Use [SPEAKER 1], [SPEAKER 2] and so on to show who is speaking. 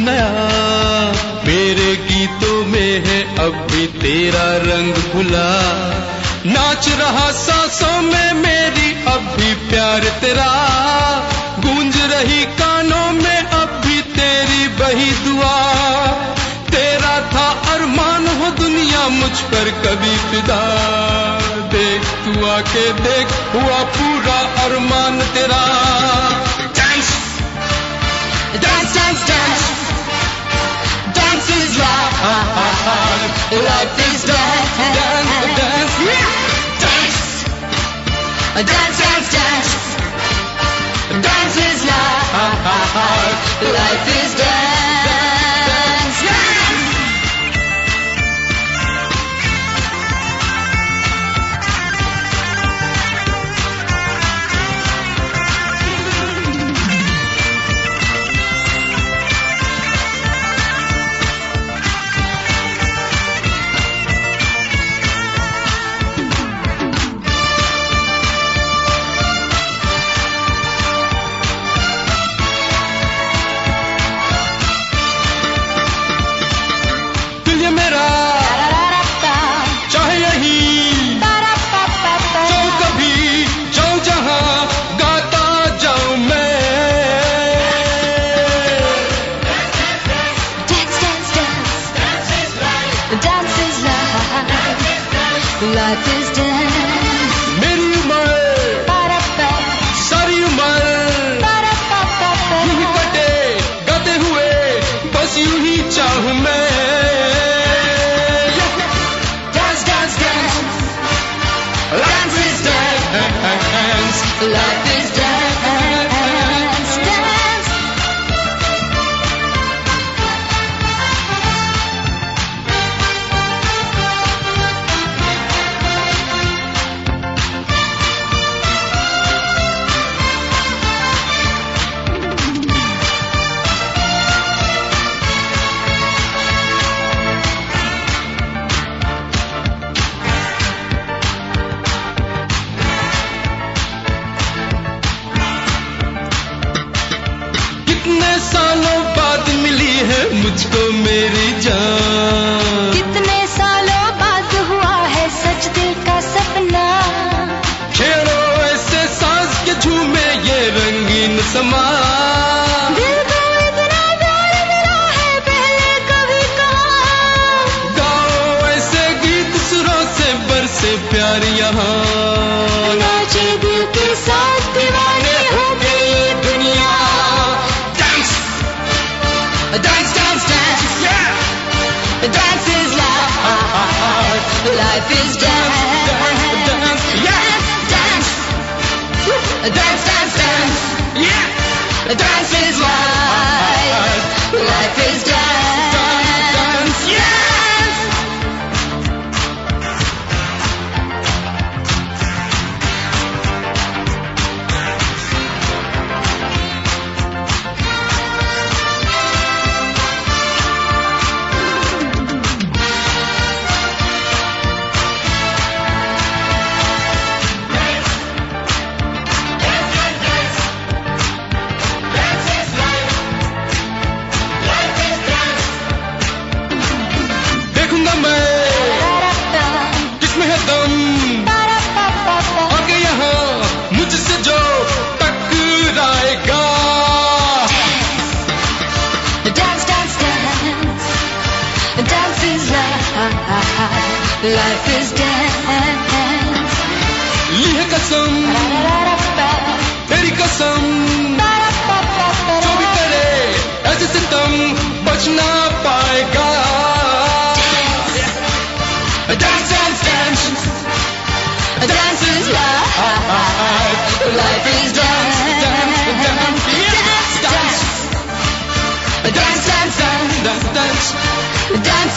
[SPEAKER 1] गया, मेरे गीतों में है अब भी तेरा रंग घुला। नाच रहा सांसों में मेरी अब भी प्यार तेरा, गूंज रही कानों में अब भी तेरी वही दुआ। तेरा था अरमान हो दुनिया मुझ पर कभी फिदा, देख तू आके देख हुआ पूरा अरमान तेरा। Dance, dance, dance, dance, dance is life, life is dance, dance, dance, yeah. Dance, dance, dance, dance, dance is life, life is dance, yeah. Life is dance. मेरी उम्र सारी उम्र यूं ही कटे गाते हुए बस यूं ही चाहूं मैं। Dance, dance, dance, life is dance, life is dance, dance. कितने सालों बाद मिली है मुझको मेरी जान, कितने सालों बाद हुआ है सच दिल का सपना। खेलो ऐसे सांस के झूमे ये रंगीन समा, दिल को इतना प्यार मिला है पहले कभी कहा। गाओ ऐसे गीत सुरों से बरसे प्यार यहाँ, नाचे दिल के साथ दीवाने हो गई दुनिया। Dance, dance, dance, yeah. Dance is life, life is dance, dance, yeah. Dance, dance, dance, dance, yeah. Dance is life, life is dance, dance, yeah. किसमें है दम आगे यहाँ मुझसे जो टकराएगा। Dance, dance, dance, dance is life, life is dance. ली है कसम तेरी कसम, जो भी करे ऐसे सितम बच ना पाएगा। Dance, dance, dance, dance is life, life is dance, dance, dance, dance, dance, dance, dance, dance, dance, dance.